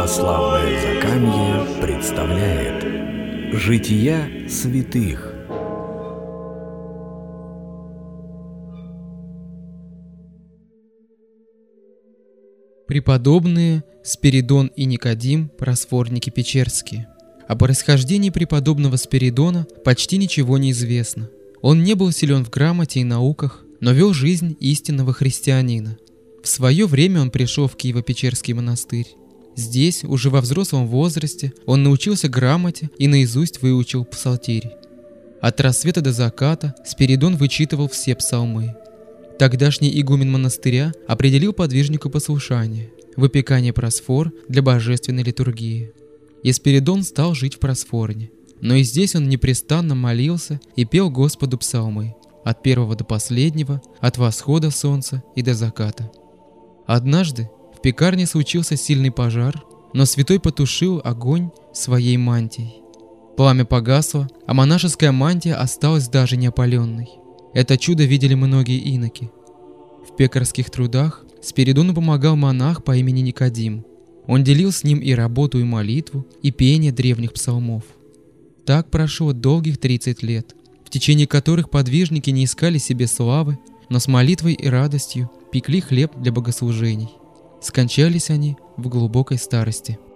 Православное Закамье представляет Жития святых. Преподобные Спиридон и Никодим, просфорники печерские. О происхождении преподобного Спиридона почти ничего не известно. Он не был силен в грамоте и науках, но вел жизнь истинного христианина. В свое время он пришел в Киево-Печерский монастырь. Здесь, уже во взрослом возрасте, он научился грамоте и наизусть выучил псалтирь. От рассвета до заката Спиридон вычитывал все псалмы. Тогдашний игумен монастыря определил подвижнику послушание – выпекание просфор для божественной литургии. И Спиридон стал жить в просфорне. Но и здесь он непрестанно молился и пел Господу псалмы, от первого до последнего, от восхода солнца и до заката. Однажды в пекарне случился сильный пожар, но святой потушил огонь своей мантией. Пламя погасло, а монашеская мантия осталась даже неопаленной. Это чудо видели многие иноки. В пекарских трудах Спиридону помогал монах по имени Никодим. Он делил с ним и работу, и молитву, и пение древних псалмов. Так прошло долгих 30 лет, в течение которых подвижники не искали себе славы, но с молитвой и радостью пекли хлеб для богослужений. Скончались они в глубокой старости.